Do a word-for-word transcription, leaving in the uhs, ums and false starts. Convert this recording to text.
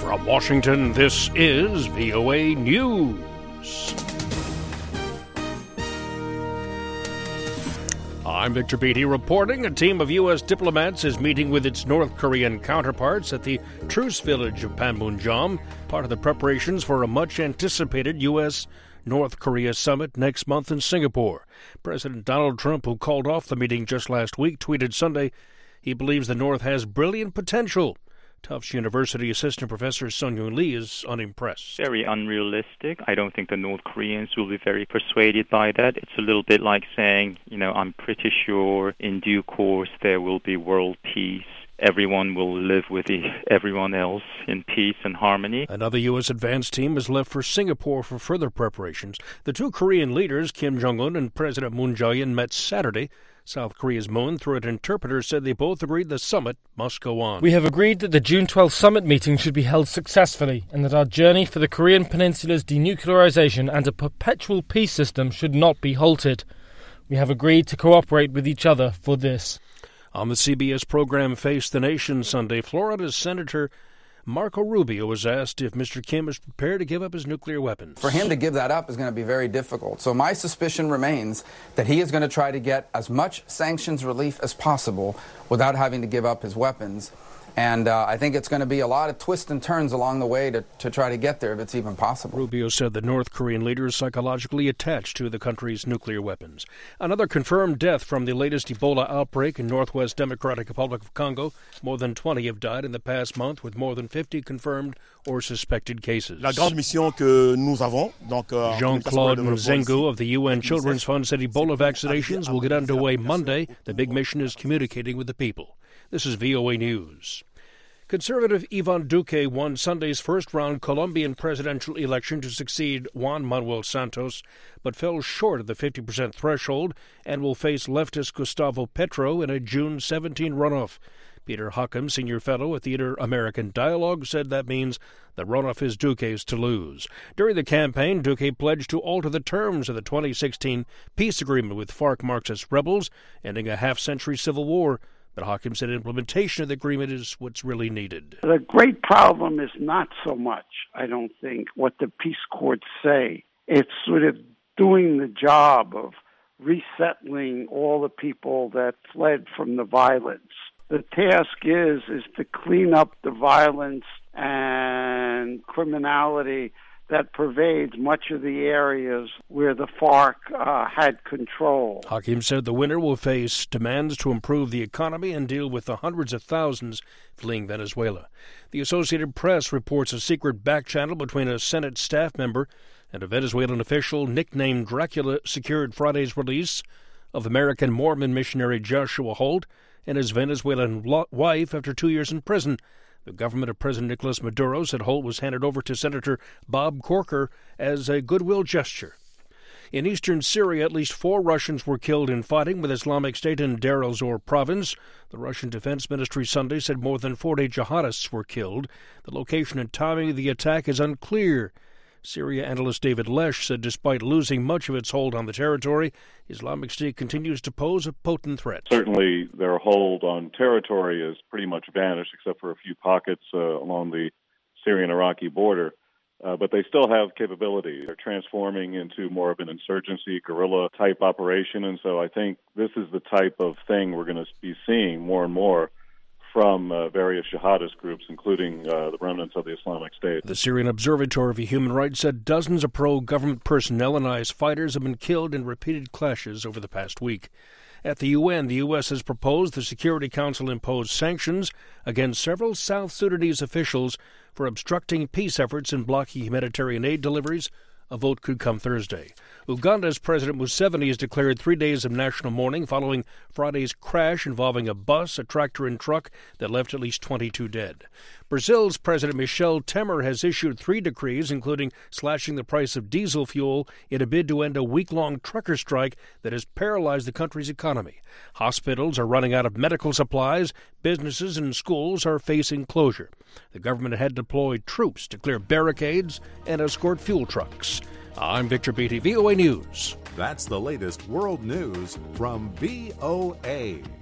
From Washington, this is V O A News. I'm Victor Beatty reporting. A team of U S diplomats is meeting with its North Korean counterparts at the truce village of Panmunjom, part of the preparations for a much-anticipated U S North Korea summit next month in Singapore. President Donald Trump, who called off the meeting just last week, tweeted Sunday he believes the North has brilliant potential. Tufts University assistant professor Sung Yoon Lee is unimpressed. Very unrealistic. I don't think the North Koreans will be very persuaded by that. It's a little bit like saying, you know, I'm pretty sure in due course there will be world peace. Everyone will live with everyone else in peace and harmony. Another U S advance team has left for Singapore for further preparations. The two Korean leaders, Kim Jong-un and President Moon Jae-in, met Saturday. South Korea's Moon, through an interpreter, said they both agreed the summit must go on. We have agreed that the June twelfth summit meeting should be held successfully and that our journey for the Korean Peninsula's denuclearization and a perpetual peace system should not be halted. We have agreed to cooperate with each other for this. On the C B S program Face the Nation Sunday, Florida's Senator Marco Rubio was asked if Mister Kim is prepared to give up his nuclear weapons. For him to give that up is going to be very difficult. So my suspicion remains that he is going to try to get as much sanctions relief as possible without having to give up his weapons. And uh, I think it's going to be a lot of twists and turns along the way to, to try to get there if it's even possible. Rubio said the North Korean leader is psychologically attached to the country's nuclear weapons. Another confirmed death from the latest Ebola outbreak in Northwest Democratic Republic of Congo. More than twenty have died in the past month, with more than fifty confirmed or suspected cases. La grande mission que nous avons, donc, uh, Jean-Claude Nzengu of the U N Children's Fund said Ebola vaccinations will get underway Monday. The big mission is communicating with the people. This is V O A News. Conservative Ivan Duque won Sunday's first-round Colombian presidential election to succeed Juan Manuel Santos, but fell short of the fifty percent threshold and will face leftist Gustavo Petro in a June seventeenth runoff. Peter Hockham, senior fellow at the Inter-American Dialogue, said that means the runoff is Duque's to lose. During the campaign, Duque pledged to alter the terms of the twenty sixteen peace agreement with FARC Marxist rebels, ending a half-century civil war. But Hockham said implementation of the agreement is what's really needed. The great problem is not so much, I don't think, what the peace courts say. It's sort of doing the job of resettling all the people that fled from the violence. The task is, is to clean up the violence and criminality that pervades much of the areas where the FARC uh, had control. Hockham said the winner will face demands to improve the economy and deal with the hundreds of thousands fleeing Venezuela. The Associated Press reports a secret back channel between a Senate staff member and a Venezuelan official nicknamed Dracula secured Friday's release of American Mormon missionary Joshua Holt and his Venezuelan wife after two years in prison. The government of President Nicolas Maduro said Holt was handed over to Senator Bob Corker as a goodwill gesture. In eastern Syria, at least four Russians were killed in fighting with Islamic State in Deir el-Zor province. The Russian Defense Ministry Sunday said more than forty jihadists were killed. The location and timing of the attack is unclear. Syria analyst David Lesh said despite losing much of its hold on the territory, Islamic State continues to pose a potent threat. Certainly their hold on territory is pretty much vanished, except for a few pockets uh, along the Syrian-Iraqi border. Uh, but they still have capability. They're transforming into more of an insurgency, guerrilla-type operation. And so I think this is the type of thing we're going to be seeing more and more from uh, various jihadist groups, including uh, the remnants of the Islamic State. The Syrian Observatory for Human Rights said dozens of pro-government personnel and I S fighters have been killed in repeated clashes over the past week. At the U N, the U S has proposed the Security Council impose sanctions against several South Sudanese officials for obstructing peace efforts and blocking humanitarian aid deliveries. A vote could come Thursday. Uganda's President Museveni has declared three days of national mourning following Friday's crash involving a bus, a tractor, and truck that left at least twenty-two dead. Brazil's President Michel Temer has issued three decrees, including slashing the price of diesel fuel in a bid to end a week-long trucker strike that has paralyzed the country's economy. Hospitals are running out of medical supplies. Businesses and schools are facing closure. The government had deployed troops to clear barricades and escort fuel trucks. I'm Victor Beatty, V O A News. That's the latest world news from V O A.